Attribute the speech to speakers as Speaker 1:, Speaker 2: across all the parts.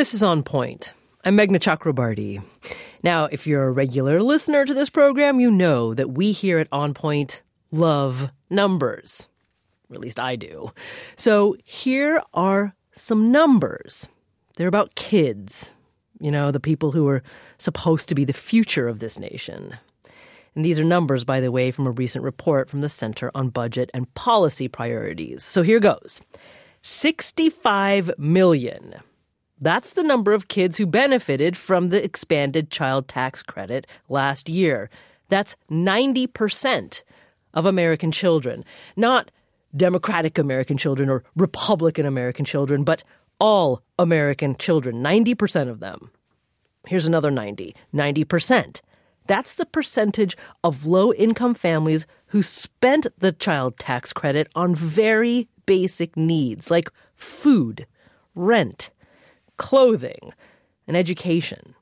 Speaker 1: This is On Point. I'm Meghna Chakrabarti. Now, if you're a regular listener to this program, you know that we here at On Point love numbers. Or at least I do. So here are some numbers. They're about kids. You know, the people who are supposed to be the future of this nation. And these are numbers, by the way, from a recent report from the Center on Budget and Policy Priorities. So here goes. 65 million. That's the number of kids who benefited from the expanded child tax credit last year. That's 90% of American children. Not Democratic American children or Republican American children, but all American children, 90% of them. Here's another 90%. That's the percentage of low-income families who spent the child tax credit on very basic needs like food, rent, clothing, and education.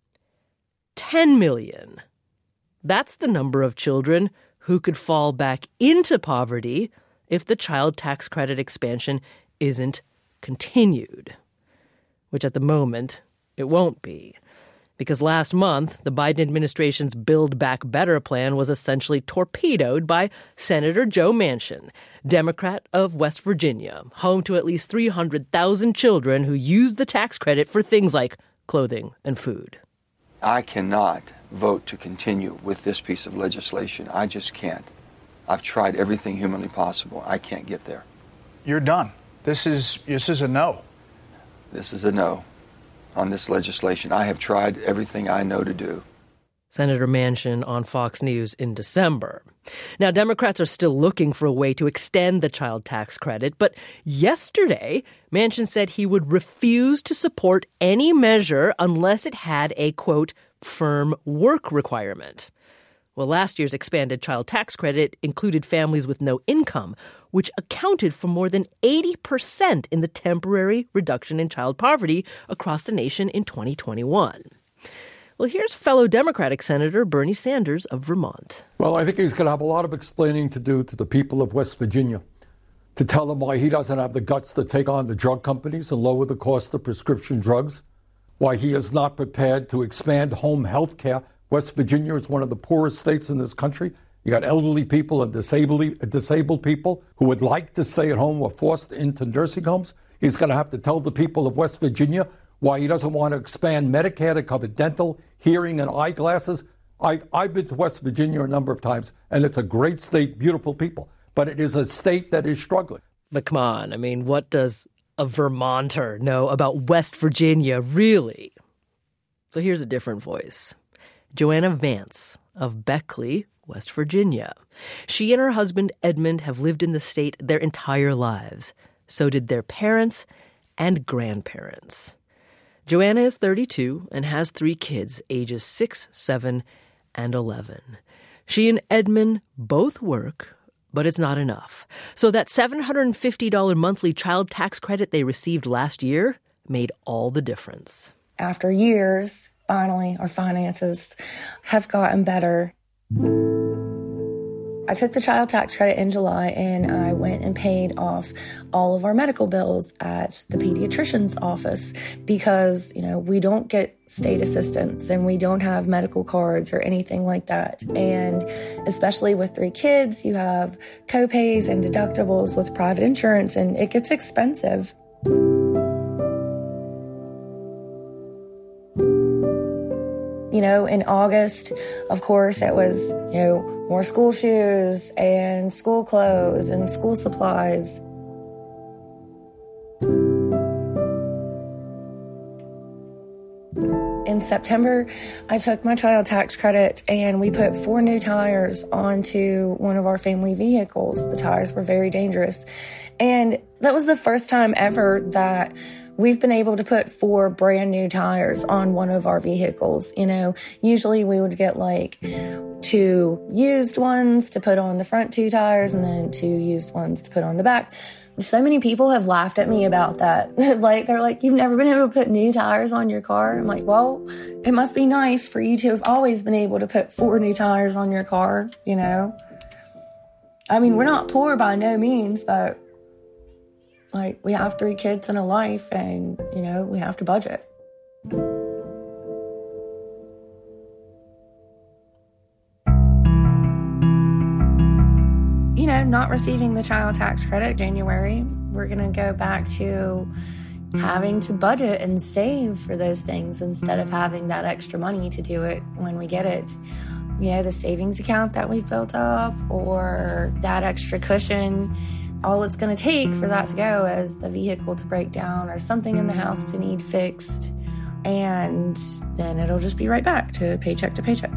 Speaker 1: 10 million. That's the number of children who could fall back into poverty if the child tax credit expansion isn't continued, which at the moment it won't be. Because last month, the Biden administration's Build Back Better plan was essentially torpedoed by Senator Joe Manchin, Democrat of West Virginia, home to at least 300,000 children who used the tax credit for things like clothing and food.
Speaker 2: I cannot vote to continue with this piece of legislation. I just can't. I've tried everything humanly possible. I can't get there.
Speaker 3: You're done. This is a no.
Speaker 2: This is a no. On this legislation. I have tried everything I know to do.
Speaker 1: Senator Manchin on Fox News in December. Now, Democrats are still looking for a way to extend the child tax credit, but yesterday, Manchin said he would refuse to support any measure unless it had a, quote, firm work requirement. Well, last year's expanded child tax credit included families with no income, which accounted for more than 80% in the temporary reduction in child poverty across the nation in 2021. Well, here's fellow Democratic Senator Bernie Sanders of Vermont.
Speaker 4: Well, I think he's going to have a lot of explaining to do to the people of West Virginia, to tell them why he doesn't have the guts to take on the drug companies and lower the cost of prescription drugs, why he is not prepared to expand home health care. West Virginia is one of the poorest states in this country. You got elderly people and disabled people who would like to stay at home or forced into nursing homes. He's going to have to tell the people of West Virginia why he doesn't want to expand Medicare to cover dental, hearing, and eyeglasses. I've been to West Virginia a number of times, and it's a great state, beautiful people. But it is a state that is struggling.
Speaker 1: But come on, I mean, what does a Vermonter know about West Virginia, really? So here's a different voice. Joanna Vance of Beckley, West Virginia. She and her husband, Edmund, have lived in the state their entire lives. So did their parents and grandparents. Joanna is 32 and has 3 kids, ages 6, 7, and 11. She and Edmund both work, but it's not enough. So that $750 monthly child tax credit they received last year made all the difference.
Speaker 5: After years, finally, our finances have gotten better. I took the child tax credit in July and I went and paid off all of our medical bills at the pediatrician's office because, we don't get state assistance and we don't have medical cards or anything like that. And especially with 3 kids, you have co-pays and deductibles with private insurance and it gets expensive. In August, of course, it was, more school shoes and school clothes and school supplies. In September, I took my child tax credit and we put 4 new tires onto one of our family vehicles. The tires were very dangerous. And that was the first time ever that we've been able to put 4 brand new tires on one of our vehicles. Usually we would get 2 used ones to put on the front 2 tires and then 2 used ones to put on the back. So many people have laughed at me about that. They're like, you've never been able to put new tires on your car? I'm like, well, it must be nice for you to have always been able to put 4 new tires on your car, I mean, we're not poor by no means, but Like, we have 3 kids and a life, and, we have to budget. Not receiving the child tax credit January, we're going to go back to having to budget and save for those things instead of having that extra money to do it when we get it. The savings account that we've built up or that extra cushion, all it's going to take for that to go is the vehicle to break down or something in the house to need fixed. And then it'll just be right back to paycheck to paycheck.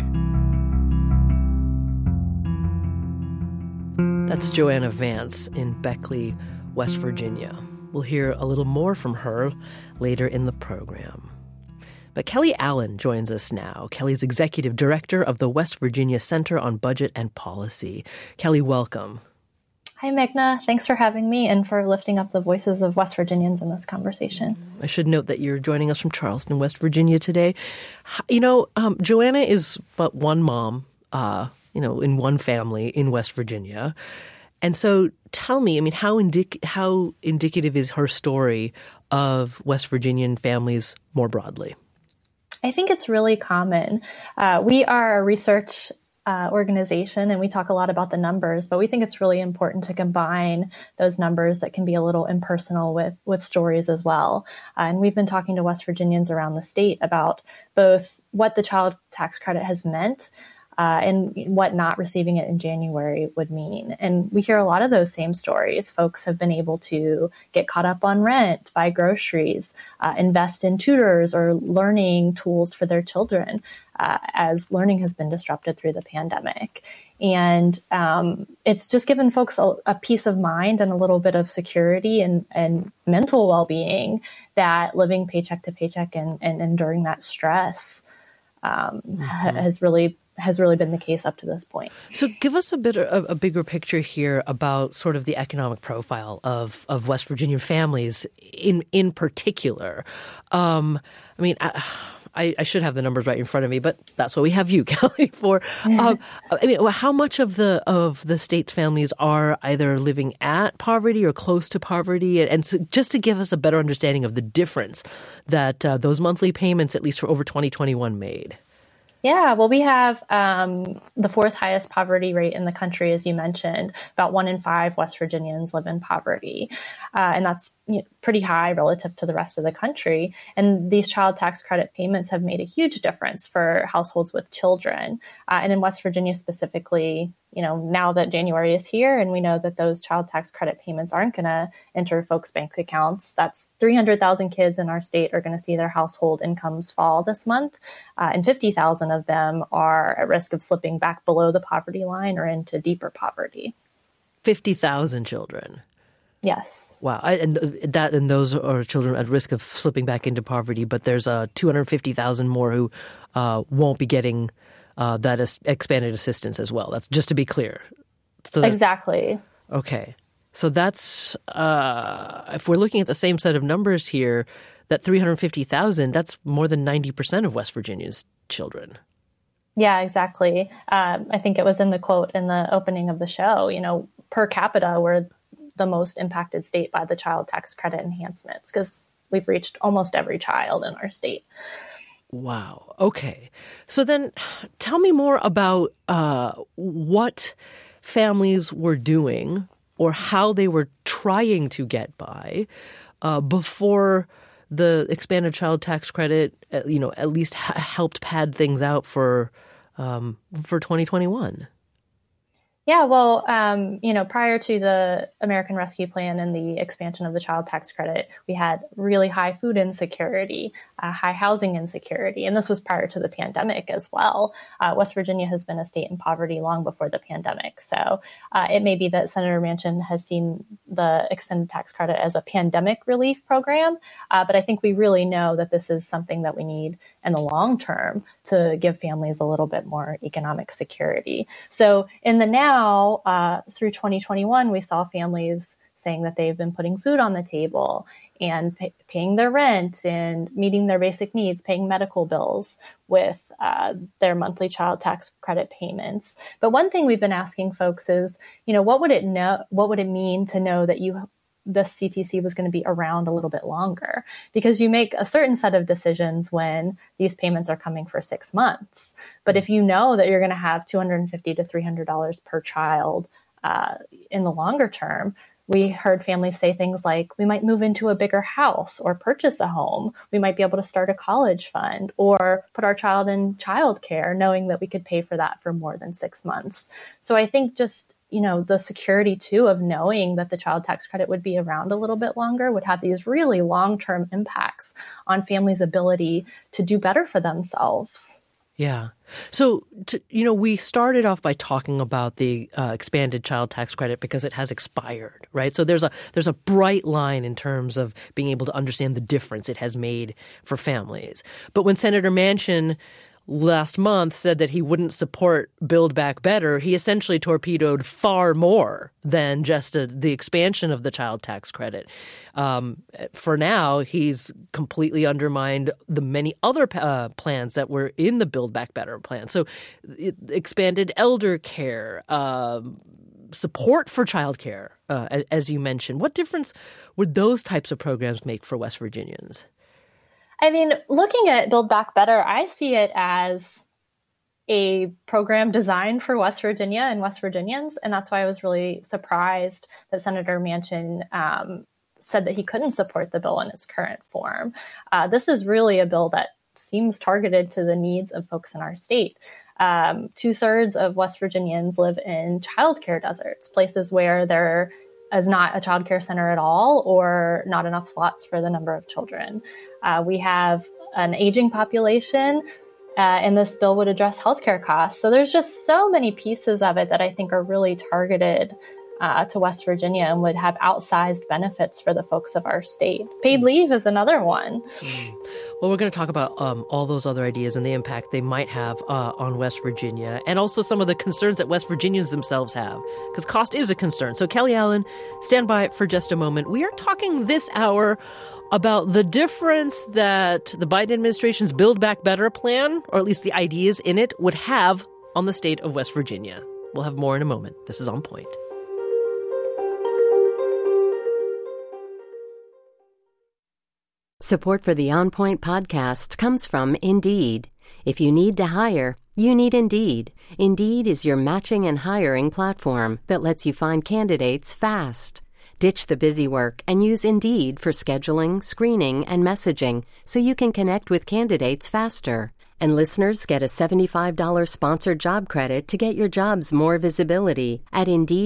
Speaker 1: That's Joanna Vance in Beckley, West Virginia. We'll hear a little more from her later in the program. But Kelly Allen joins us now. Kelly's executive director of the West Virginia Center on Budget and Policy. Kelly, welcome.
Speaker 6: Hi, Meghna. Thanks for having me and for lifting up the voices of West Virginians in this conversation.
Speaker 1: I should note that you're joining us from Charleston, West Virginia today. Joanna is but one mom, in one family in West Virginia. And so tell me, how indicative is her story of West Virginian families more broadly?
Speaker 6: I think it's really common. We are a research organization, and we talk a lot about the numbers, but we think it's really important to combine those numbers that can be a little impersonal with stories as well. And we've been talking to West Virginians around the state about both what the child tax credit has meant and what not receiving it in January would mean. And we hear a lot of those same stories. Folks have been able to get caught up on rent, buy groceries, invest in tutors or learning tools for their children as learning has been disrupted through the pandemic. And it's just given folks a peace of mind and a little bit of security and mental well-being that living paycheck to paycheck and enduring that stress has really been the case up to this point.
Speaker 1: So give us a bigger picture here about sort of the economic profile of West Virginia families in particular. I should have the numbers right in front of me, but that's what we have you, Kelly, for. How much of the state's families are either living at poverty or close to poverty? And so just to give us a better understanding of the difference that those monthly payments, at least for over 2021, made.
Speaker 6: Yeah, well, we have the 4th highest poverty rate in the country, as you mentioned. About 1 in 5 West Virginians live in poverty. And that's pretty high relative to the rest of the country. And these child tax credit payments have made a huge difference for households with children. And in West Virginia specifically, now that January is here and we know that those child tax credit payments aren't going to enter folks' bank accounts, that's 300,000 kids in our state are going to see their household incomes fall this month. And 50,000 of them are at risk of slipping back below the poverty line or into deeper poverty.
Speaker 1: 50,000 children.
Speaker 6: Yes.
Speaker 1: Wow. And those are children at risk of slipping back into poverty, but there's 250,000 more who won't be getting that is expanded assistance as well. That's just to be clear. So
Speaker 6: exactly.
Speaker 1: Okay. So that's, if we're looking at the same set of numbers here, that 350,000, that's more than 90% of West Virginia's children.
Speaker 6: Yeah, exactly. I think it was in the quote in the opening of the show, per capita, we're the most impacted state by the child tax credit enhancements because we've reached almost every child in our state.
Speaker 1: Wow. Okay. So then tell me more about what families were doing or how they were trying to get by before the expanded child tax credit, at least helped pad things out for 2021.
Speaker 6: Yeah, well, prior to the American Rescue Plan and the expansion of the child tax credit, we had really high food insecurity, high housing insecurity, and this was prior to the pandemic as well. West Virginia has been a state in poverty long before the pandemic. So it may be that Senator Manchin has seen the extended tax credit as a pandemic relief program, but I think we really know that this is something that we need in the long term to give families a little bit more economic security. So in the now, through 2021, we saw families saying that they've been putting food on the table and paying their rent and meeting their basic needs, paying medical bills with their monthly child tax credit payments. But one thing we've been asking folks is, what would it mean to know that you this CTC was going to be around a little bit longer, because you make a certain set of decisions when these payments are coming for 6 months. But if you know that you're going to have $250 to $300 per child in the longer term, we heard families say things like, we might move into a bigger house or purchase a home. We might be able to start a college fund or put our child in childcare, knowing that we could pay for that for more than 6 months. So I think just, the security too of knowing that the child tax credit would be around a little bit longer would have these really long-term impacts on families' ability to do better for themselves.
Speaker 1: Yeah. So, we started off by talking about the expanded child tax credit because it has expired, right? So there's a bright line in terms of being able to understand the difference it has made for families. But when Senator Manchin last month said that he wouldn't support Build Back Better, he essentially torpedoed far more than just the expansion of the child tax credit. For now, he's completely undermined the many other plans that were in the Build Back Better plan. So expanded elder care, support for childcare, as you mentioned. What difference would those types of programs make for West Virginians?
Speaker 6: I mean, looking at Build Back Better, I see it as a program designed for West Virginia and West Virginians. And that's why I was really surprised that Senator Manchin said that he couldn't support the bill in its current form. This is really a bill that seems targeted to the needs of folks in our state. 2/3 of West Virginians live in childcare deserts, places where there is not a childcare center at all or not enough slots for the number of children. We have an aging population, and this bill would address healthcare costs. So there's just so many pieces of it that I think are really targeted to West Virginia and would have outsized benefits for the folks of our state. Paid leave is another one.
Speaker 1: Well, we're going to talk about all those other ideas and the impact they might have on West Virginia, and also some of the concerns that West Virginians themselves have, because cost is a concern. So Kelly Allen, stand by for just a moment. We are talking this hour about the difference that the Biden administration's Build Back Better plan, or at least the ideas in it, would have on the state of West Virginia. We'll have more in a moment. This is On Point.
Speaker 7: Support for the On Point podcast comes from Indeed. If you need to hire, you need Indeed. Indeed is your matching and hiring platform that lets you find candidates fast. Ditch the busy work and use Indeed for scheduling, screening, and messaging so you can connect with candidates faster. And listeners get a $75 sponsored job credit to get your jobs more visibility at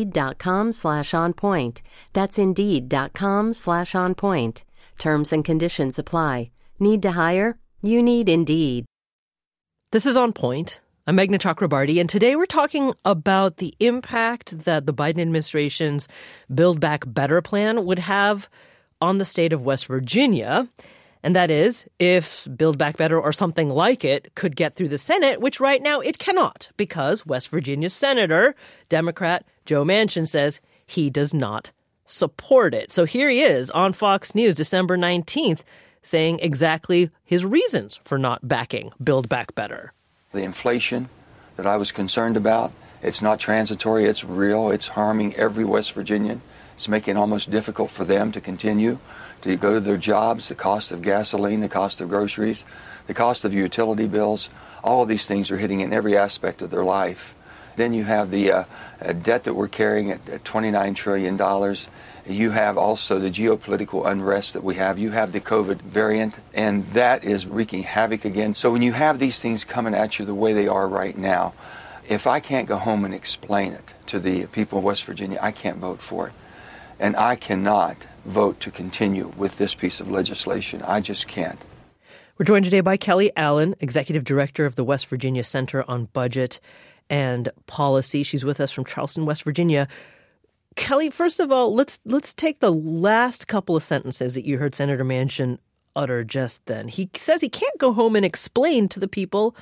Speaker 7: Indeed.com/onpoint. That's Indeed.com/onpoint. Terms and conditions apply. Need to hire? You need Indeed.
Speaker 1: This is On Point. I'm Meghna Chakrabarty, and today we're talking about the impact that the Biden administration's Build Back Better plan would have on the state of West Virginia. And that is, if Build Back Better or something like it could get through the Senate, which right now it cannot, because West Virginia Senator, Democrat Joe Manchin, says he does not support it. So here he is on Fox News December 19th saying exactly his reasons for not backing Build Back Better.
Speaker 2: The inflation that I was concerned about, it's not transitory, it's real, it's harming every West Virginian. It's making it almost difficult for them to continue to go to their jobs, the cost of gasoline, the cost of groceries, the cost of utility bills. All of these things are hitting in every aspect of their life. Then you have the debt that we're carrying at $29 trillion. You have also the geopolitical unrest that we have. You have the COVID variant, and that is wreaking havoc again. So when you have these things coming at you the way they are right now, if I can't go home and explain it to the people of West Virginia, I can't vote for it. And I cannot vote to continue with this piece of legislation. I just can't.
Speaker 1: We're joined today by Kelly Allen, Executive Director of the West Virginia Center on Budget and Policy. She's with us from Charleston, West Virginia. Kelly, first of all, let's take the last couple of sentences that you heard Senator Manchin utter just then. He says he can't go home and explain to the people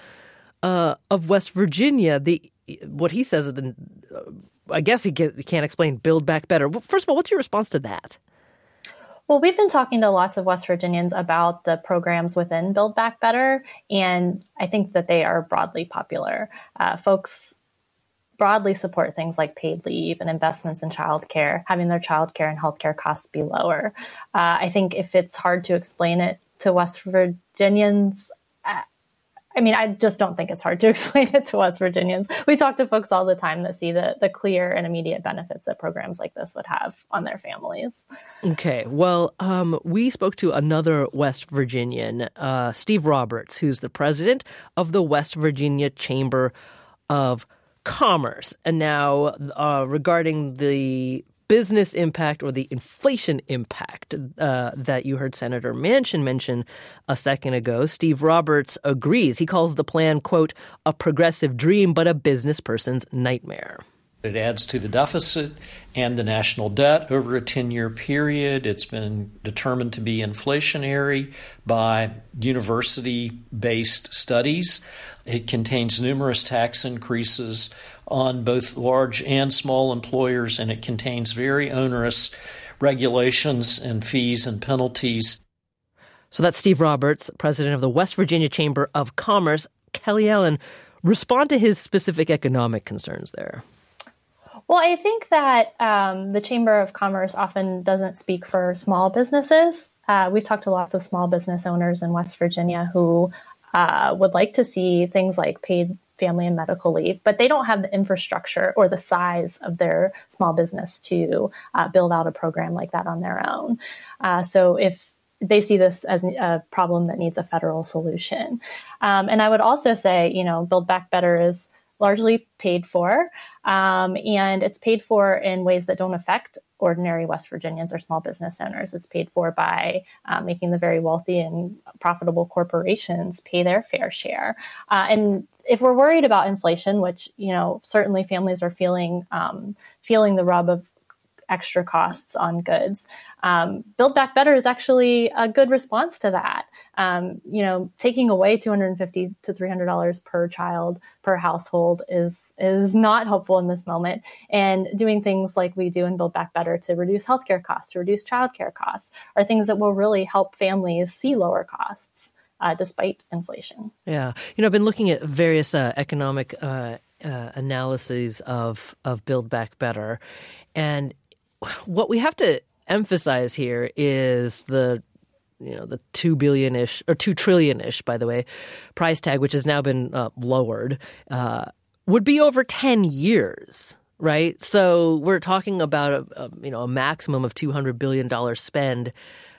Speaker 1: of West Virginia what he says. I guess he can't explain Build Back Better. First of all, what's your response to that?
Speaker 6: Well, we've been talking to lots of West Virginians about the programs within Build Back Better, and I think that they are broadly popular. Folks broadly support things like paid leave and investments in childcare, having their childcare and healthcare costs be lower. I think if it's hard to explain it to West Virginians, I just don't think it's hard to explain it to West Virginians. We talk to folks all the time that see the clear and immediate benefits that programs like this would have on their families.
Speaker 1: Okay. Well, we spoke to another West Virginian, Steve Roberts, who's the president of the West Virginia Chamber of Commerce. And now regarding the business impact or the inflation impact that you heard Senator Manchin mention a second ago, Steve Roberts agrees. He calls the plan, quote, a progressive dream, but a business person's nightmare.
Speaker 8: It adds to the deficit and the national debt over a 10-year period. It's been determined to be inflationary by university-based studies. It contains numerous tax increases on both large and small employers, and it contains very onerous regulations and fees and penalties.
Speaker 1: So that's Steve Roberts, president of the West Virginia Chamber of Commerce. Kelly Allen, respond to his specific economic concerns there.
Speaker 6: Well, I think that the Chamber of Commerce often doesn't speak for small businesses. We've talked to lots of small business owners in West Virginia who would like to see things like paid family and medical leave, but they don't have the infrastructure or the size of their small business to build out a program like that on their own. So if they see this as a problem that needs a federal solution. And I would also say, Build Back Better is largely paid for, and it's paid for in ways that don't affect ordinary West Virginians or small business owners. It's paid for by making the very wealthy and profitable corporations pay their fair share. And if we're worried about inflation, which, certainly families are feeling the rub of extra costs on goods, Build Back Better is actually a good response to that. Taking away $250 to $300 per child per household is not helpful in this moment. And doing things like we do in Build Back Better to reduce healthcare costs, to reduce childcare costs, are things that will really help families see lower costs despite inflation.
Speaker 1: Yeah. I've been looking at various economic analyses of Build Back Better. And what we have to emphasize here is the $2 billion-ish or $2 trillion-ish, by the way, price tag, which has now been lowered, would be over 10 years, right? So we're talking about a maximum of $200 billion spend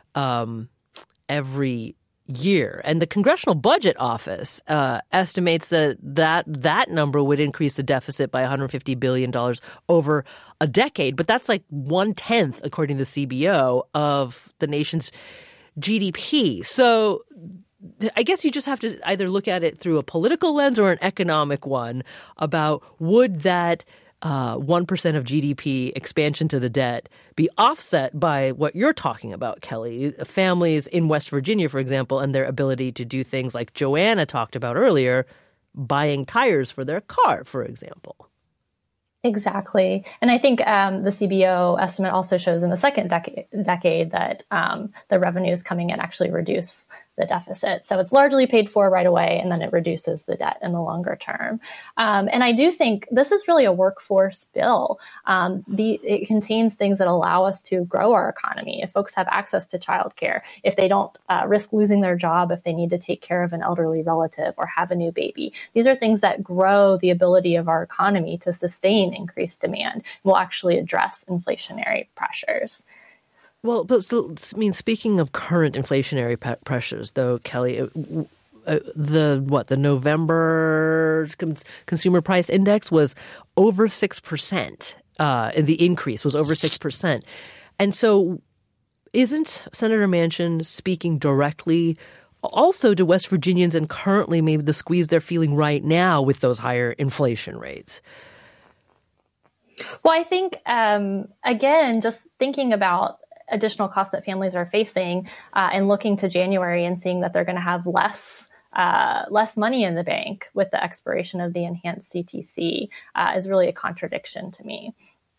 Speaker 1: every year. And the Congressional Budget Office estimates that number would increase the deficit by $150 billion over a decade. But that's like 1/10, according to the CBO, of the nation's GDP. So I guess you just have to either look at it through a political lens or an economic one about would that 1% of GDP expansion to the debt be offset by what you're talking about, Kelly, families in West Virginia, for example, and their ability to do things like Joanna talked about earlier, buying tires for their car, for example.
Speaker 6: Exactly. And I think the CBO estimate also shows in the second decade that the revenues coming in actually reduce the deficit. So it's largely paid for right away, and then it reduces the debt in the longer term. And I do think this is really a workforce bill. It contains things that allow us to grow our economy. If folks have access to childcare, if they don't risk losing their job, if they need to take care of an elderly relative or have a new baby, these are things that grow the ability of our economy to sustain increased demand. Will actually address inflationary pressures.
Speaker 1: Well, but speaking of current inflationary pressures, though, Kelly, the November consumer price index was over 6%. The increase was over 6%. And so isn't Senator Manchin speaking directly also to West Virginians and currently maybe the squeeze they're feeling right now with those higher inflation rates?
Speaker 6: Well, I think, again, just thinking about additional costs that families are facing and looking to January and seeing that they're going to have less money in the bank with the expiration of the enhanced CTC is really a contradiction to me.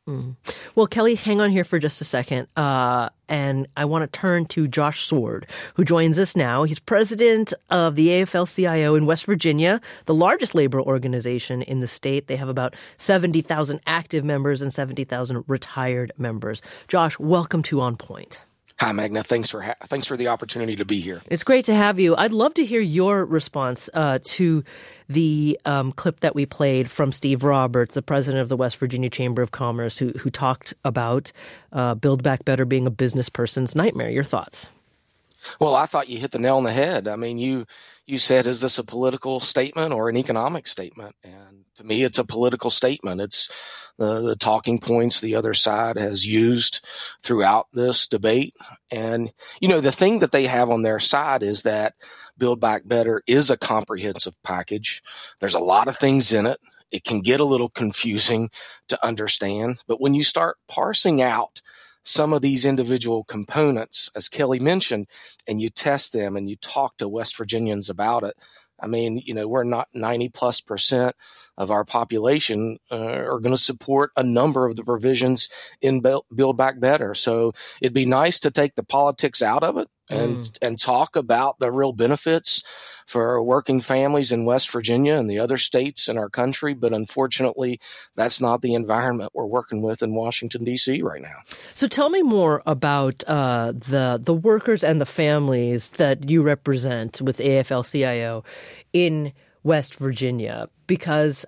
Speaker 1: Well, Kelly, hang on here for just a second. And I want to turn to Josh Sword, who joins us now. He's president of the AFL-CIO in West Virginia, the largest labor organization in the state. They have about 70,000 active members and 70,000 retired members. Josh, welcome to On Point.
Speaker 9: Hi, Magna. Thanks for the opportunity to be here.
Speaker 1: It's great to have you. I'd love to hear your response to the clip that we played from Steve Roberts, the president of the West Virginia Chamber of Commerce, who talked about Build Back Better being a business person's nightmare. Your thoughts?
Speaker 9: Well, I thought you hit the nail on the head. I mean, you said, is this a political statement or an economic statement? And to me, it's a political statement. It's the talking points the other side has used throughout this debate. And, the thing that they have on their side is that Build Back Better is a comprehensive package. There's a lot of things in it. It can get a little confusing to understand. But when you start parsing out some of these individual components, as Kelly mentioned, and you test them and you talk to West Virginians about it, I mean, we're not 90+% of our population are going to support a number of the provisions in Build Back Better. So it'd be nice to take the politics out of it and talk about the real benefits for working families in West Virginia and the other states in our country. But unfortunately, that's not the environment we're working with in Washington, D.C. right now.
Speaker 1: So tell me more about the workers and the families that you represent with AFL-CIO in West Virginia, because,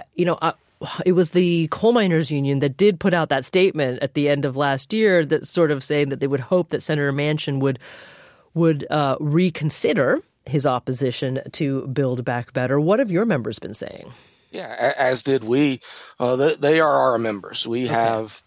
Speaker 1: it was the coal miners union that did put out that statement at the end of last year that sort of saying that they would hope that Senator Manchin would reconsider his opposition to Build Back Better. What have your members been saying?
Speaker 9: Yeah, as did we. They are our members. We have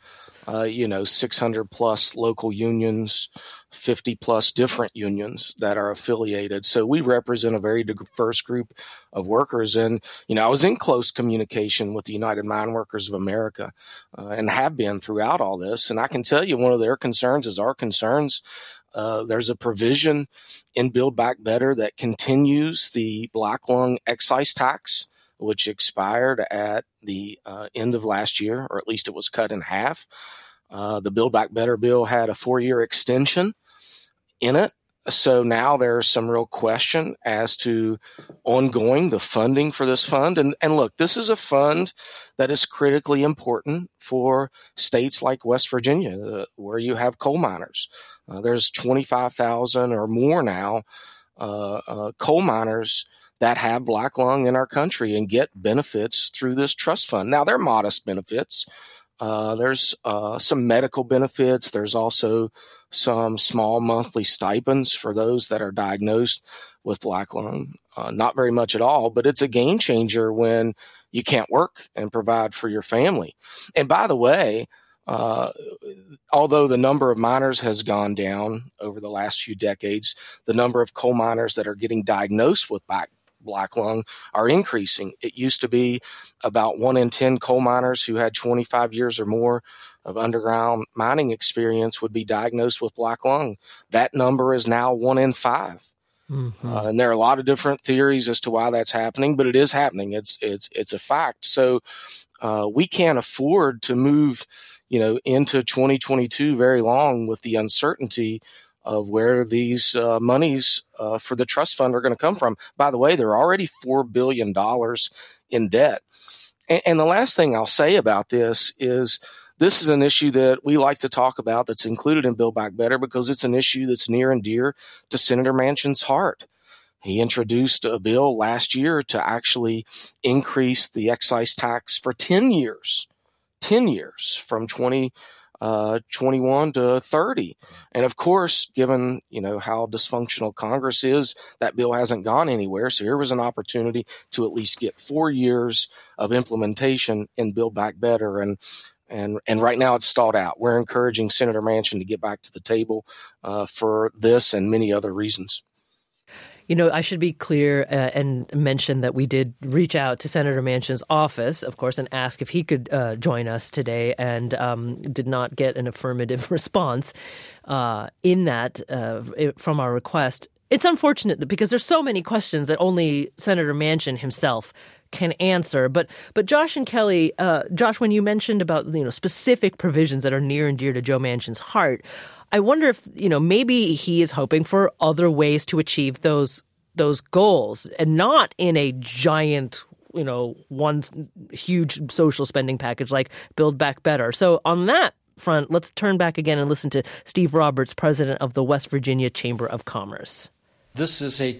Speaker 9: 600 plus local unions, 50 plus different unions that are affiliated. So we represent a very diverse group of workers. And, I was in close communication with the United Mine Workers of America and have been throughout all this. And I can tell you one of their concerns is our concerns. There's a provision in Build Back Better that continues the black lung excise tax, which expired at the end of last year, or at least it was cut in half. The Build Back Better bill had a 4-year extension in it. So now there's some real question as to ongoing the funding for this fund. And look, this is a fund that is critically important for states like West Virginia, where you have coal miners. There's 25,000 or more now coal miners that have black lung in our country and get benefits through this trust fund. Now, they're modest benefits. There's some medical benefits. There's also some small monthly stipends for those that are diagnosed with black lung. Not very much at all, but it's a game changer when you can't work and provide for your family. And by the way, although the number of miners has gone down over the last few decades, the number of coal miners that are getting diagnosed with black lung are increasing. It used to be about 1 in 10 coal miners who had 25 years or more of underground mining experience would be diagnosed with black lung. That number is now 1 in 5. Mm-hmm. And there are a lot of different theories as to why that's happening, but it is happening. It's a fact. So we can't afford to move, into 2022 very long with the uncertainty of where these monies for the trust fund are going to come from. By the way, they're already $4 billion in debt. And the last thing I'll say about this is an issue that we like to talk about that's included in Build Back Better because it's an issue that's near and dear to Senator Manchin's heart. He introduced a bill last year to actually increase the excise tax for 10 years from 2021 to 30. And of course, given, how dysfunctional Congress is, that bill hasn't gone anywhere. So here was an opportunity to at least get 4 years of implementation in Build Back Better. And right now it's stalled out. We're encouraging Senator Manchin to get back to the table for this and many other reasons.
Speaker 1: I should be clear and mention that we did reach out to Senator Manchin's office, of course, and ask if he could join us today, and did not get an affirmative response in that from our request. It's unfortunate because there's so many questions that only Senator Manchin himself can answer. But Josh and Kelly, Josh, when you mentioned about specific provisions that are near and dear to Joe Manchin's heart, I wonder if maybe he is hoping for other ways to achieve those goals, and not in a giant one huge social spending package like Build Back Better. So on that front, let's turn back again and listen to Steve Roberts, president of the West Virginia Chamber of Commerce.
Speaker 8: This is a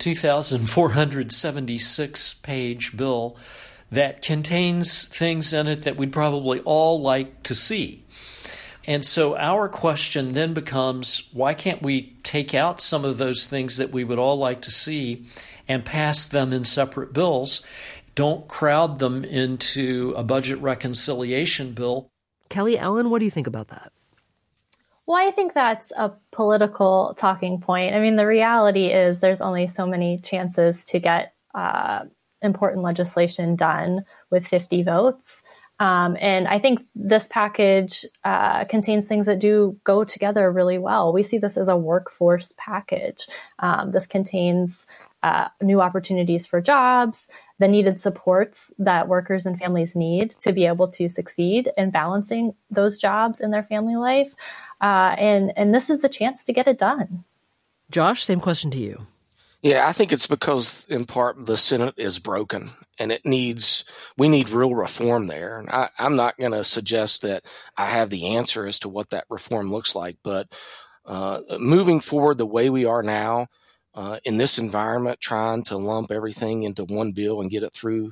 Speaker 8: 2,476-page bill that contains things in it that we'd probably all like to see. And so our question then becomes, why can't we take out some of those things that we would all like to see and pass them in separate bills? Don't crowd them into a budget reconciliation bill.
Speaker 1: Kelly Ellen, what do you think about that?
Speaker 6: Well, I think that's a political talking point. I mean, the reality is there's only so many chances to get important legislation done with 50 votes. And I think this package contains things that do go together really well. We see this as a workforce package. This contains new opportunities for jobs, the needed supports that workers and families need to be able to succeed in balancing those jobs in their family life. And this is the chance to get it done.
Speaker 1: Josh, same question to you.
Speaker 9: Yeah, I think it's because, in part, the Senate is broken, and we need real reform there. And I'm not going to suggest that I have the answer as to what that reform looks like, but moving forward the way we are now, in this environment, trying to lump everything into one bill and get it through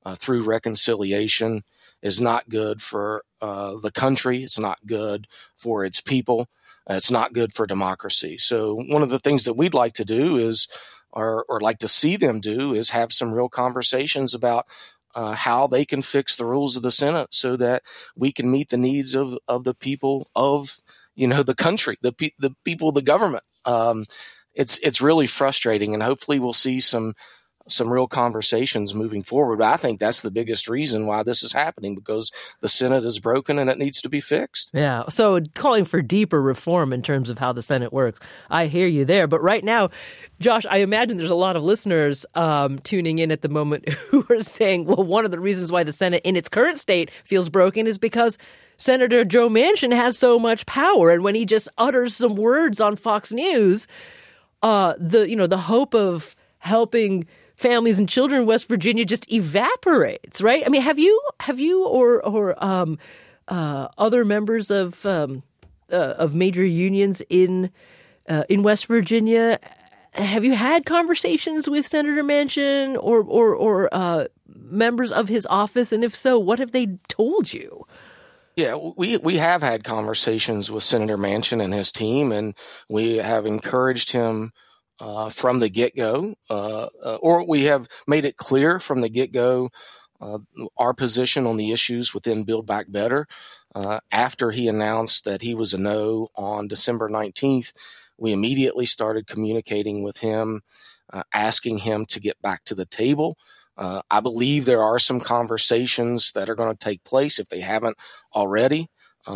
Speaker 9: reconciliation is not good for the country. It's not good for its people. It's not good for democracy. So one of the things that we'd like to do is, or like to see them do, is have some real conversations about how they can fix the rules of the Senate so that we can meet the needs of the people of the country, the people of the government. It's really frustrating, and hopefully we'll see some real conversations moving forward. But I think that's the biggest reason why this is happening, because the Senate is broken and it needs to be fixed.
Speaker 1: Yeah. So calling for deeper reform in terms of how the Senate works. I hear you there. But right now, Josh, I imagine there's a lot of listeners tuning in at the moment who are saying, well, one of the reasons why the Senate in its current state feels broken is because Senator Joe Manchin has so much power. And when he just utters some words on Fox News, the hope of helping families and children in West Virginia just evaporates, right? I mean, have you or other members of major unions in West Virginia, have you had conversations with Senator Manchin or members of his office? And if so, what have they told you?
Speaker 9: Yeah, we have had conversations with Senator Manchin and his team, and we have encouraged him from the get-go, or we have made it clear from the get-go our position on the issues within Build Back Better. After he announced that he was a no on December 19th, we immediately started communicating with him, asking him to get back to the table. I believe there are some conversations that are going to take place, if they haven't already,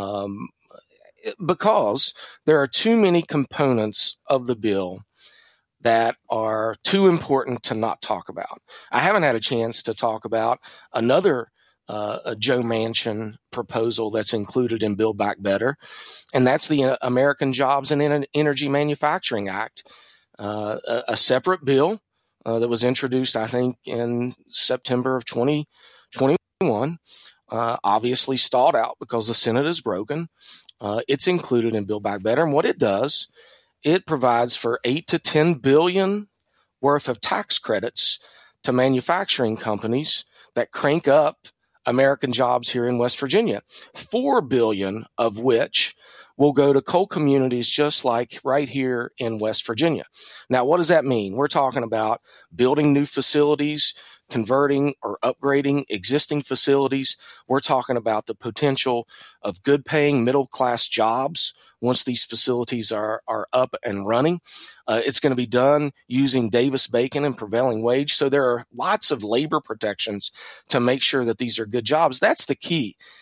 Speaker 9: because there are too many components of the bill that are too important to not talk about. I haven't had a chance to talk about another Joe Manchin proposal that's included in Build Back Better, and that's the American Jobs and Energy Manufacturing Act, a separate bill that was introduced, I think, in September of 2021, obviously stalled out because the Senate is broken. It's included in Build Back Better, and what it does, it provides for $8 to $10 billion worth of tax credits to manufacturing companies that crank up American jobs here in West Virginia, $4 billion of which will go to coal communities just like right here in West Virginia. Now, what does that mean? We're talking about building new facilities, converting or upgrading existing facilities. We're talking about the potential of good paying middle-class jobs once these facilities are up and running. It's going to be done using Davis-Bacon and prevailing wage. So there are lots of labor protections to make sure that these are good jobs. That's the key.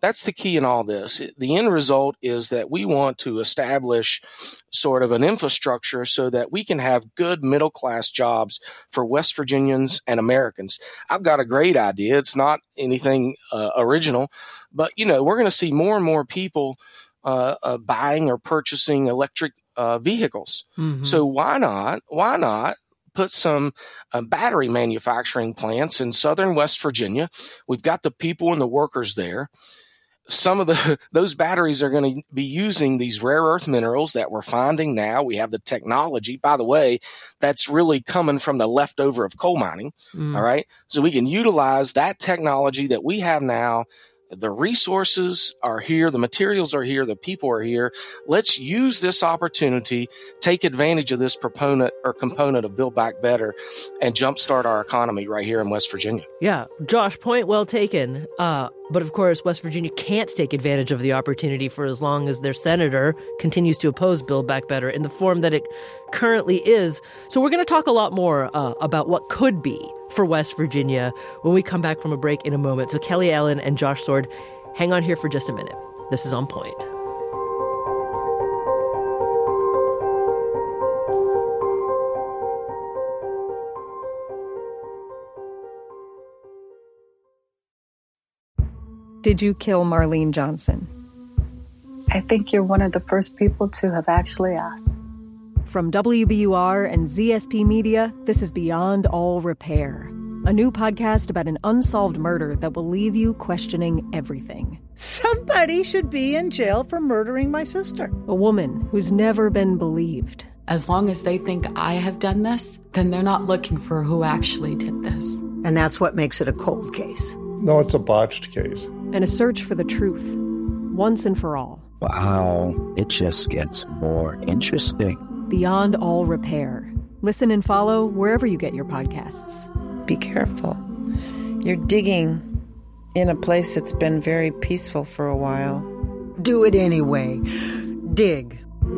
Speaker 9: that's the key in all this. The end result is that we want to establish sort of an infrastructure so that we can have good middle-class jobs for West Virginians and Americans. I've got a great idea. It's not anything original, but, we're going to see more and more people buying or purchasing electric vehicles. Mm-hmm. So why not put some battery manufacturing plants in southern West Virginia? We've got the people and the workers there. Some of those batteries are going to be using these rare earth minerals that we're finding now. We have the technology, by the way, that's really coming from the leftover of coal mining. All right. So we can utilize that technology that we have now. The resources are here. The materials are here. The people are here. Let's use this opportunity, take advantage of this component of Build Back Better, and jumpstart our economy right here in West Virginia.
Speaker 1: Yeah, Josh, point well taken. But of course, West Virginia can't take advantage of the opportunity for as long as their senator continues to oppose Build Back Better in the form that it currently is. So we're going to talk a lot more about what could be for West Virginia when we come back from a break in a moment. So Kelly Allen and Josh Sword, hang on here for just a minute. This is On Point.
Speaker 10: Did you kill Marlene Johnson?
Speaker 11: I think you're one of the first people to have actually asked.
Speaker 10: From WBUR and ZSP Media, this is Beyond All Repair, a new podcast about an unsolved murder that will leave you questioning everything.
Speaker 12: Somebody should be in jail for murdering my sister.
Speaker 10: A woman who's never been believed.
Speaker 13: As long as they think I have done this, then they're not looking for who actually did this.
Speaker 12: And that's what makes it a cold case.
Speaker 14: No, it's a botched case.
Speaker 10: And a search for the truth, once and for all.
Speaker 15: Wow, it just gets more interesting.
Speaker 10: Beyond All Repair. Listen and follow wherever you get your podcasts.
Speaker 16: Be careful. You're digging in a place that's been very peaceful for a while.
Speaker 12: Do it anyway. Dig.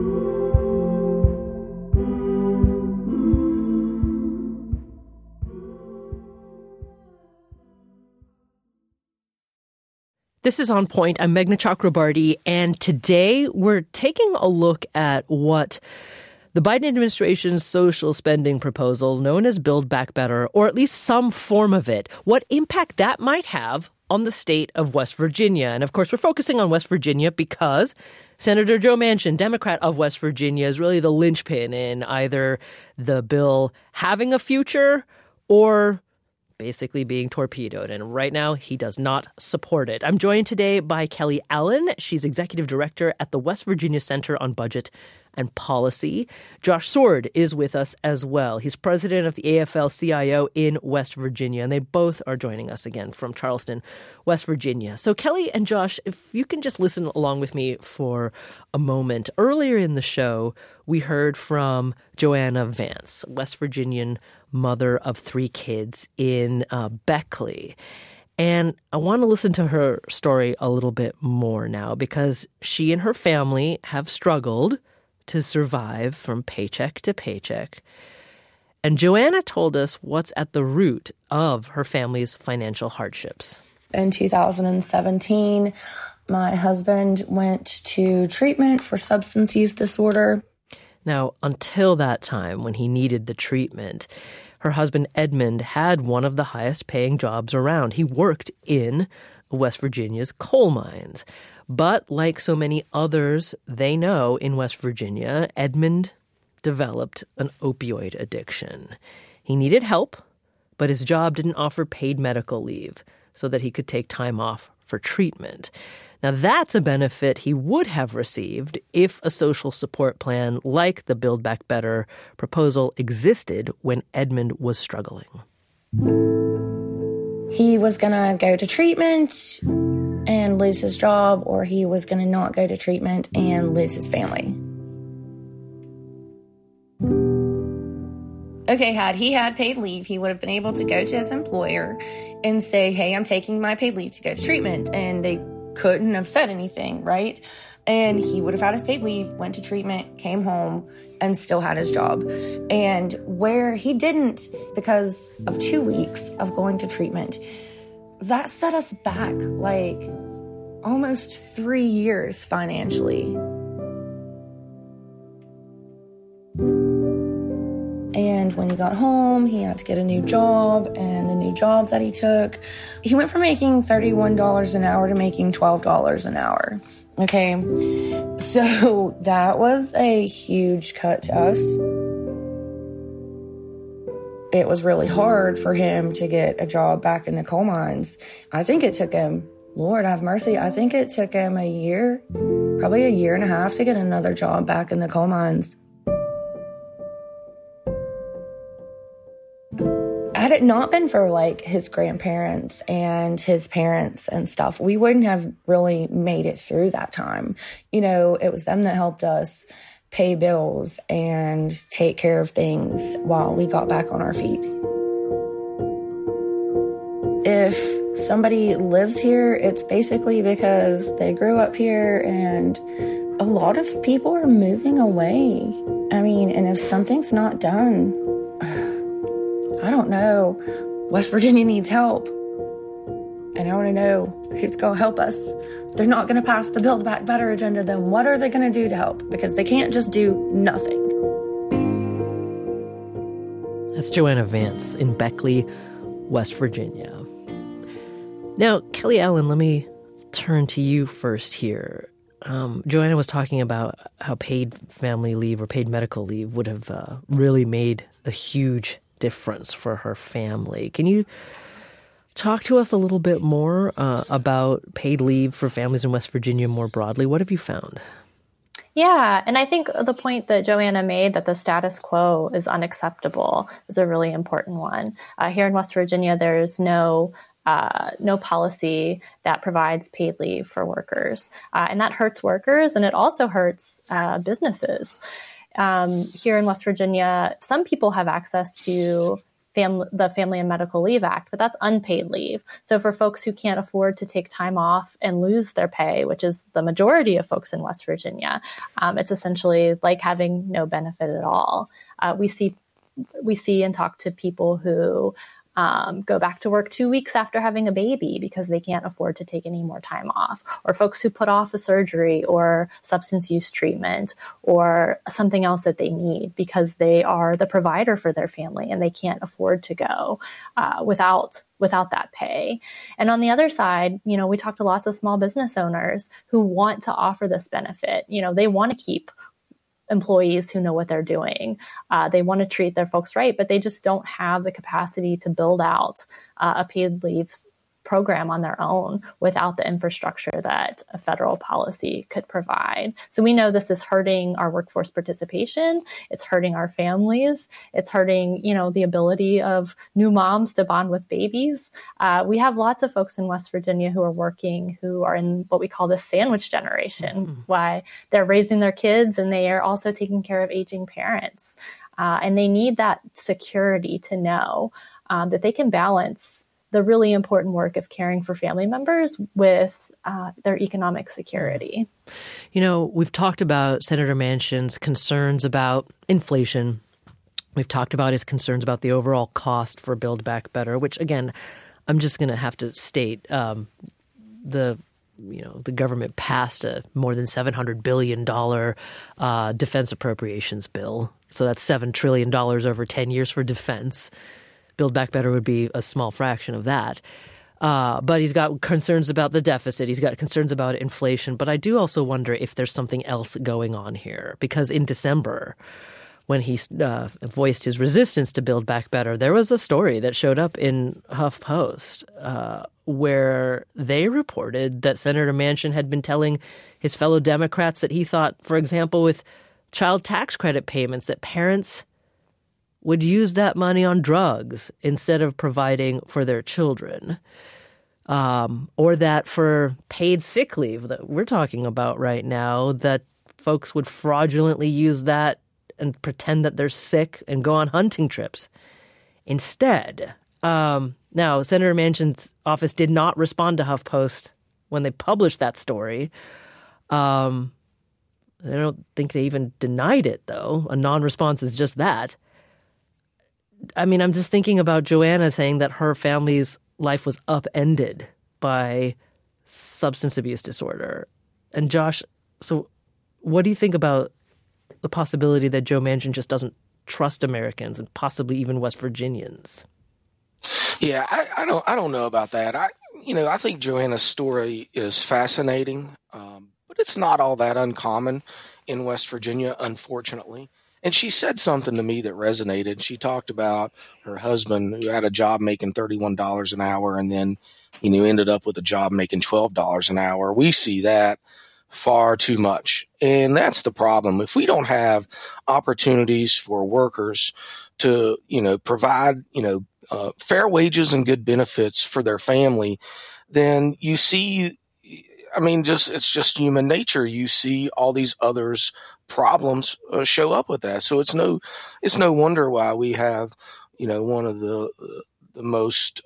Speaker 1: This is On Point. I'm Meghna Chakrabarty, and today we're taking a look at what the Biden administration's social spending proposal, known as Build Back Better, or at least some form of it, what impact that might have on the state of West Virginia. And of course, we're focusing on West Virginia because Senator Joe Manchin, Democrat of West Virginia, is really the linchpin in either the bill having a future or basically being torpedoed. And right now, he does not support it. I'm joined today by Kelly Allen. She's executive director at the West Virginia Center on Budget and Policy. Josh Sword is with us as well. He's president of the AFL-CIO in West Virginia, and they both are joining us again from Charleston, West Virginia. So Kelly and Josh, if you can just listen along with me for a moment. Earlier in the show, we heard from Joanna Vance, West Virginian mother of 3 kids in Beckley. And I want to listen to her story a little bit more now because she and her family have struggled to survive from paycheck to paycheck. And Joanna told us what's at the root of her family's financial hardships.
Speaker 5: In 2017, my husband went to treatment for substance use disorder.
Speaker 1: Now, until that time, when he needed the treatment, her husband Edmund had one of the highest paying jobs around. He worked in West Virginia's coal mines. But like so many others they know in West Virginia, Edmund developed an opioid addiction. He needed help, but his job didn't offer paid medical leave so that he could take time off for treatment. Now, that's a benefit he would have received if a social support plan like the Build Back Better proposal existed when Edmund was struggling.
Speaker 5: He was going to go to treatment and lose his job, or he was going to not go to treatment and lose his family. Okay, had he had paid leave, he would have been able to go to his employer and say, hey, I'm taking my paid leave to go to treatment. And they couldn't have said anything, right? And he would have had his paid leave, went to treatment, came home, and still had his job. And where he didn't, because of 2 weeks of going to treatment, that set us back like almost 3 years financially. And when he got home, he had to get a new job, and the new job that he took, he went from making $31 an hour to making $12 an hour. Okay, so that was a huge cut to us. It was really hard for him to get a job back in the coal mines. I think it took him, Lord have mercy, I think it took him a year, probably a year and a half to get another job back in the coal mines. Had it not been for like his grandparents and his parents and stuff, we wouldn't have really made it through that time. You know, it was them that helped us pay bills and take care of things while we got back on our feet. If somebody lives here, it's basically because they grew up here, and a lot of people are moving away. I mean, and if something's not done, I don't know. West Virginia needs help. And I want to know who's going to help us. If they're not going to pass the Build Back Better agenda, then what are they going to do to help? Because they can't just do nothing.
Speaker 1: That's Joanna Vance in Beckley, West Virginia. Now, Kelly Allen, let me turn to you first here. Joanna was talking about how paid family leave or paid medical leave would have really made a huge difference for her family. Can you talk to us a little bit more about paid leave for families in West Virginia more broadly? What have you found?
Speaker 6: Yeah, and I think the point that Joanna made, that the status quo is unacceptable, is a really important one. Here in West Virginia, there's no policy that provides paid leave for workers. And that hurts workers, and it also hurts businesses. Here in West Virginia, some people have access to the Family and Medical Leave Act, but that's unpaid leave. So for folks who can't afford to take time off and lose their pay, which is the majority of folks in West Virginia, it's essentially like having no benefit at all. We see and talk to people who go back to work 2 weeks after having a baby because they can't afford to take any more time off, or folks who put off a surgery or substance use treatment or something else that they need because they are the provider for their family and they can't afford to go without that pay. And on the other side, you know, we talked to lots of small business owners who want to offer this benefit. You know, they want to keep employees who know what they're doing. They want to treat their folks right, but they just don't have the capacity to build out a paid leave program on their own without the infrastructure that a federal policy could provide. So we know this is hurting our workforce participation. It's hurting our families. It's hurting, you know, the ability of new moms to bond with babies. We have lots of folks in West Virginia who are working, who are in what we call the sandwich generation, why they're raising their kids and they are also taking care of aging parents. And they need that security to know that they can balance the really important work of caring for family members with their economic security.
Speaker 1: You know, we've talked about Senator Manchin's concerns about inflation. We've talked about his concerns about the overall cost for Build Back Better, which, again, I'm just going to have to state the government passed a more than $700 billion defense appropriations bill. So that's $7 trillion over 10 years for defense. Build Back Better would be a small fraction of that. But he's got concerns about the deficit. He's got concerns about inflation. But I do also wonder if there's something else going on here. Because in December, when he voiced his resistance to Build Back Better, there was a story that showed up in HuffPost where they reported that Senator Manchin had been telling his fellow Democrats that he thought, for example, with child tax credit payments, that parents would use that money on drugs instead of providing for their children. Or that for paid sick leave that we're talking about right now, that folks would fraudulently use that and pretend that they're sick and go on hunting trips instead. Now, Senator Manchin's office did not respond to HuffPost when they published that story. I don't think they even denied it, though. A non-response is just that. I mean, I'm just thinking about Joanna saying that her family's life was upended by substance abuse disorder. And Josh, so what do you think about the possibility that Joe Manchin just doesn't trust Americans and possibly even West Virginians?
Speaker 9: Yeah, I don't know about that. I think Joanna's story is fascinating, but it's not all that uncommon in West Virginia, unfortunately. And she said something to me that resonated. She talked about her husband who had a job making $31 an hour and then, ended up with a job making $12 an hour. We see that far too much. And that's the problem. If we don't have opportunities for workers to, provide, fair wages and good benefits for their family, then you see, it's just human nature. You see all these others problems show up with that. So it's no wonder why we have, one of the most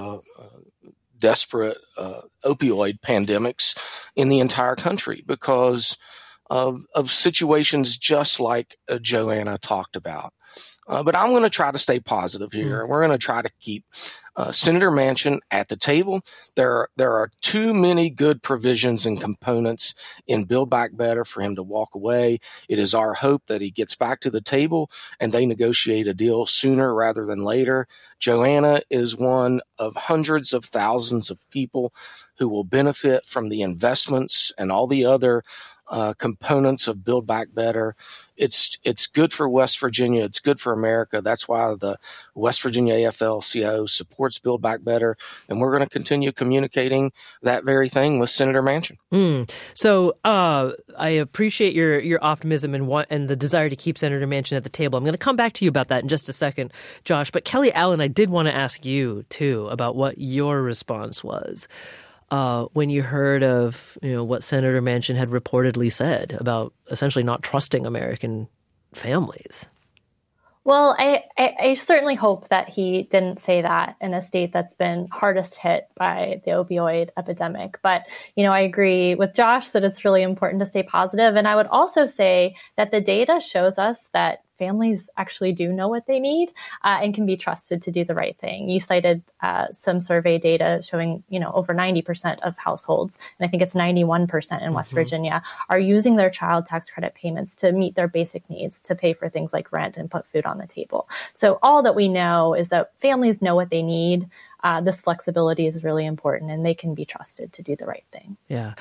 Speaker 9: desperate opioid pandemics in the entire country because of situations just like Joanna talked about. But I'm going to try to stay positive here. We're going to try to keep Senator Manchin at the table. There are too many good provisions and components in Build Back Better for him to walk away. It is our hope that he gets back to the table and they negotiate a deal sooner rather than later. Joanna is one of hundreds of thousands of people who will benefit from the investments and all the other components of Build Back Better. It's good for West Virginia. It's good for America. That's why the West Virginia AFL-CIO supports Build Back Better, and we're going to continue communicating that very thing with Senator Manchin.
Speaker 1: So I appreciate your optimism and the desire to keep Senator Manchin at the table. I'm going to come back to you about that in just a second, Josh. But Kelly Allen, I did want to ask you too about what your response was when you heard of what Senator Manchin had reportedly said about essentially not trusting American families.
Speaker 6: Well, I certainly hope that he didn't say that in a state that's been hardest hit by the opioid epidemic. But, I agree with Josh that it's really important to stay positive. And I would also say that the data shows us that families actually do know what they need and can be trusted to do the right thing. You cited some survey data showing, over 90% of households, and I think it's 91% in West Virginia, are using their child tax credit payments to meet their basic needs, to pay for things like rent and put food on the table. So all that we know is that families know what they need. This flexibility is really important, and they can be trusted to do the right thing.
Speaker 1: Yeah.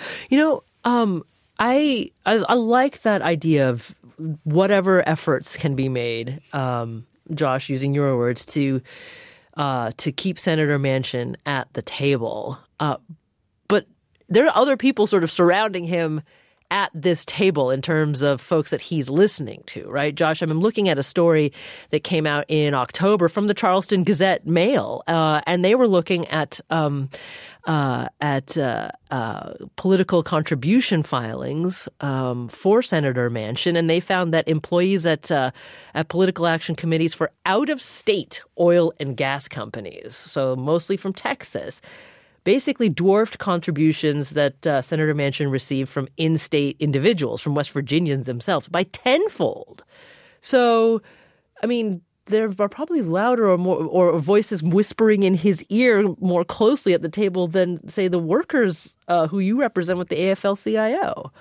Speaker 1: I like that idea of whatever efforts can be made, Josh, using your words, to keep Senator Manchin at the table. But there are other people sort of surrounding him at this table in terms of folks that he's listening to, right? Josh, I'm looking at a story that came out in October from the Charleston Gazette-Mail, and they were looking at political contribution filings for Senator Manchin, and they found that employees at political action committees for out-of-state oil and gas companies, so mostly from Texas, basically dwarfed contributions that Senator Manchin received from in-state individuals, from West Virginians themselves, by tenfold. So, there are probably louder or voices whispering in his ear more closely at the table than, say, the workers who you represent with the AFL-CIO.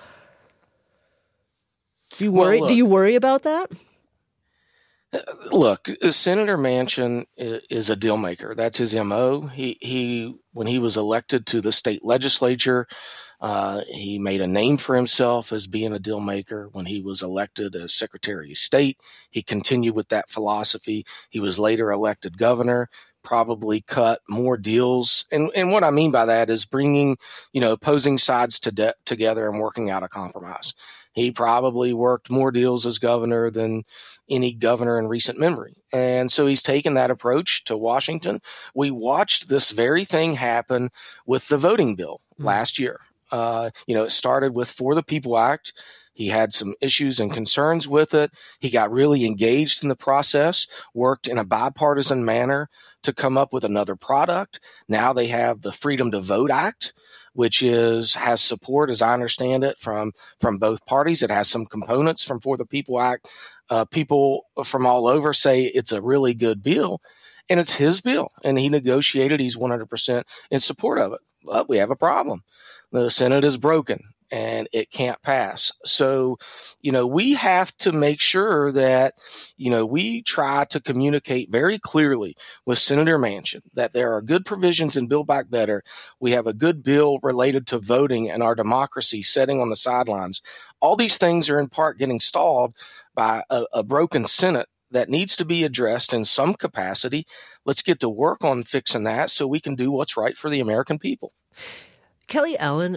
Speaker 1: Do you worry? Do you worry about that?
Speaker 9: Look, Senator Manchin is a deal maker. That's his MO. He when he was elected to the state legislature, he made a name for himself as being a deal maker. When he was elected as Secretary of State, he continued with that philosophy. He was later elected governor, probably cut more deals. And what I mean by that is bringing, opposing sides together and working out a compromise. He probably worked more deals as governor than any governor in recent memory. And so he's taken that approach to Washington. We watched this very thing happen with the voting bill last year. It started with For the People Act. He had some issues and concerns with it. He got really engaged in the process, worked in a bipartisan manner to come up with another product. Now they have the Freedom to Vote Act, which has support, as I understand it, from both parties. It has some components from For the People Act. People from all over say it's a really good bill. And it's his bill, and he negotiated. He's 100% in support of it. But we have a problem. The Senate is broken, and it can't pass. So, we have to make sure that, we try to communicate very clearly with Senator Manchin that there are good provisions in Build Back Better. We have a good bill related to voting and our democracy sitting on the sidelines. All these things are in part getting stalled by a broken Senate that needs to be addressed in some capacity. Let's get to work on fixing that so we can do what's right for the American people.
Speaker 1: Kelly Allen,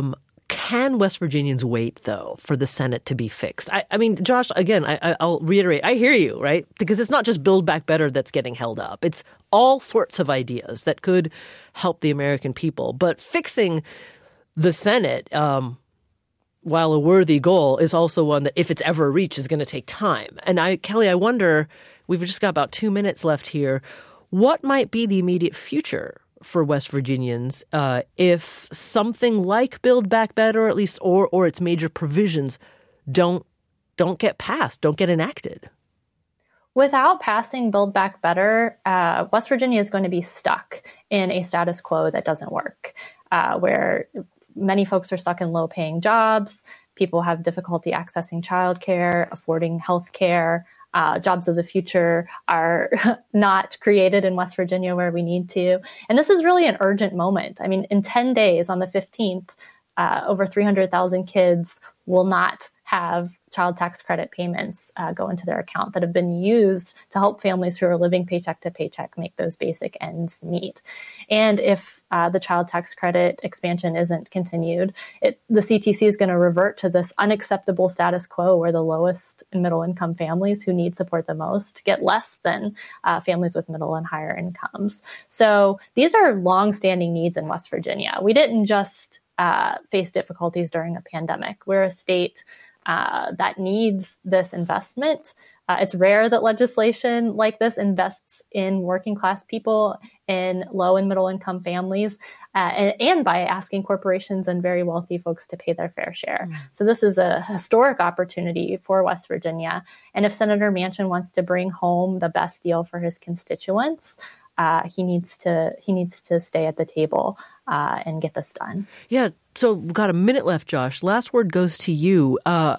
Speaker 1: can West Virginians wait, though, for the Senate to be fixed? I mean, Josh, again, I'll reiterate, I hear you, right? Because it's not just Build Back Better that's getting held up. It's all sorts of ideas that could help the American people. But fixing the Senate, while a worthy goal, is also one that, if it's ever reached, is going to take time. And Kelly, I wonder, we've just got about 2 minutes left here, what might be the immediate future for West Virginians if something like Build Back Better, at least, or its major provisions don't get passed, don't get enacted?
Speaker 6: Without passing Build Back Better, West Virginia is going to be stuck in a status quo that doesn't work, where many folks are stuck in low-paying jobs. People have difficulty accessing childcare, affording health care. Jobs of the future are not created in West Virginia where we need to. And this is really an urgent moment. I mean, in 10 days, on the 15th, over 300,000 kids will not have child tax credit payments go into their account that have been used to help families who are living paycheck to paycheck make those basic ends meet. And if the child tax credit expansion isn't continued, the CTC is going to revert to this unacceptable status quo where the lowest and middle income families who need support the most get less than families with middle and higher incomes. So these are longstanding needs in West Virginia. We didn't just face difficulties during a pandemic. We're a state that needs this investment. It's rare that legislation like this invests in working class people, in low and middle income families, and by asking corporations and very wealthy folks to pay their fair share. So this is a historic opportunity for West Virginia. And if Senator Manchin wants to bring home the best deal for his constituents, he needs to stay at the table and get this done.
Speaker 1: Yeah. So we've got a minute left, Josh. Last word goes to you.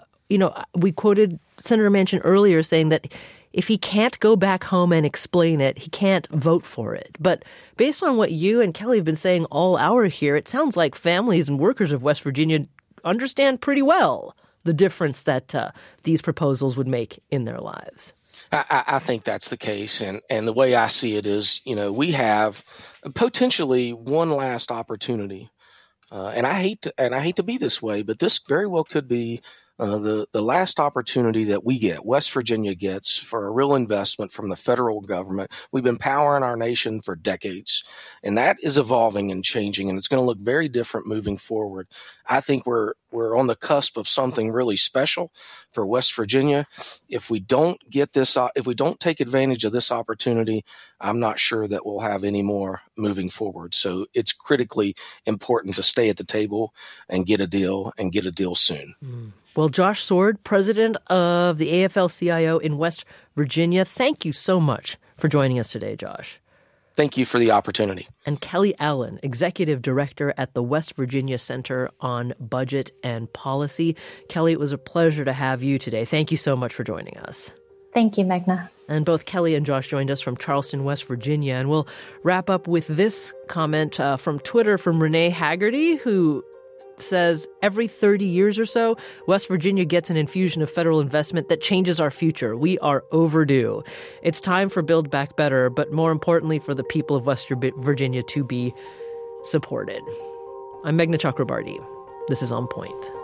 Speaker 1: We quoted Senator Manchin earlier saying that if he can't go back home and explain it, he can't vote for it. But based on what you and Kelly have been saying all hour here, it sounds like families and workers of West Virginia understand pretty well the difference that these proposals would make in their lives.
Speaker 9: I think that's the case. And the way I see it is, we have potentially one last opportunity. And I hate to be this way, but this very well could be the last opportunity that we get, West Virginia gets, for a real investment from the federal government. We've been powering our nation for decades, and that is evolving and changing, and it's going to look very different moving forward. I think we're on the cusp of something really special for West Virginia. If we don't get this, if we don't take advantage of this opportunity, I'm not sure that we'll have any more moving forward. So it's critically important to stay at the table and get a deal soon.
Speaker 1: Well, Josh Sword, president of the AFL-CIO in West Virginia, thank you so much for joining us today, Josh.
Speaker 9: Thank you for the opportunity.
Speaker 1: And Kelly Allen, executive director at the West Virginia Center on Budget and Policy. Kelly, it was a pleasure to have you today. Thank you so much for joining us.
Speaker 6: Thank you, Meghna.
Speaker 1: And both Kelly and Josh joined us from Charleston, West Virginia. And we'll wrap up with this comment from Twitter from Renee Haggerty, who says, every 30 years or so, West Virginia gets an infusion of federal investment that changes our future. We are overdue. It's time for Build Back Better, but more importantly, for the people of West Virginia to be supported. I'm Meghna Chakrabarty. This is On Point.